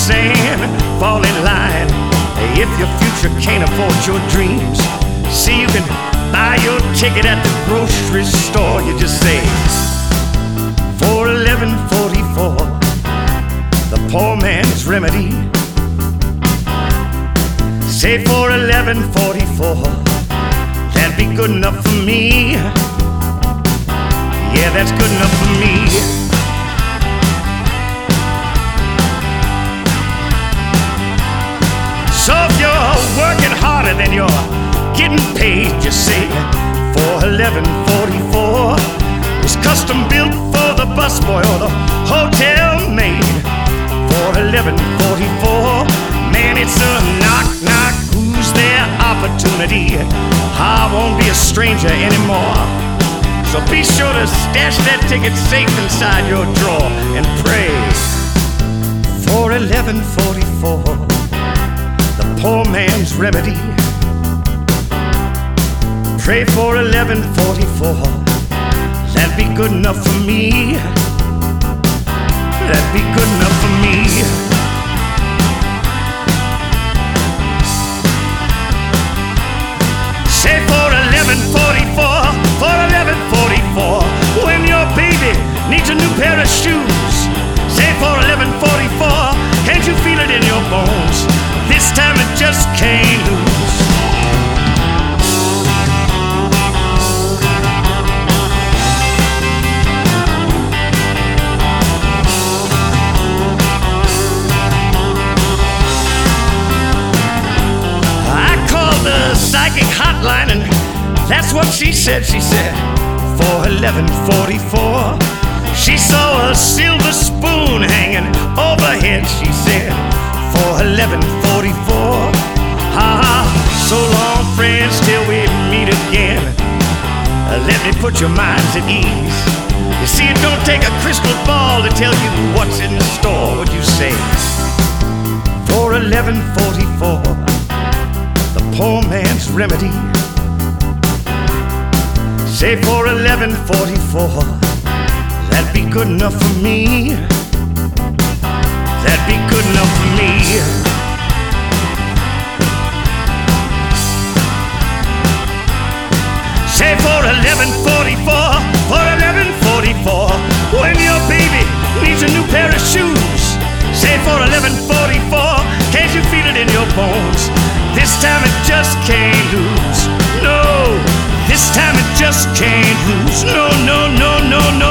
saying, fall in line. If your future can't afford your dreams, see, you can buy your ticket at the grocery store. You just say, for $11.44, the poor man's remedy. Say for $11.44, that'd be good enough for me. Yeah, that's good enough for me. So if you're working harder than you're getting paid, just say for $11.44. It's custom built for the busboy or the hotel maid. For $11.44, man, it's a knock, knock. Who's there? Opportunity. I won't be a stranger anymore. So be sure to stash that ticket safe inside your drawer and pray for $11.44, the poor man's remedy. Pray for $11.44, that'd be good enough for me. That'd be good enough for me. Say for $11.44, for $11.44, when your baby needs a new pair of shoes. Say for $11.44, can't you feel it in your bones? This time it just can't lose. Psychic hotline, and that's what she said. She said for $11.44, she saw a silver spoon hanging overhead. She said for $11.44, so long friends till we meet again. Let me put your minds at ease. You see, it don't take a crystal ball to tell you what's in the store. Would you say for $11.44, the poor man's remedy? Say for $11.44, that'd be good enough for me. That'd be good enough for me. Say for $11.44, for $11.44, when your baby needs a new pair of shoes. Say for $11.44, can't you feel it in your bones? This time it just can't lose. No, this time it just can't lose. No, no, no, no, no.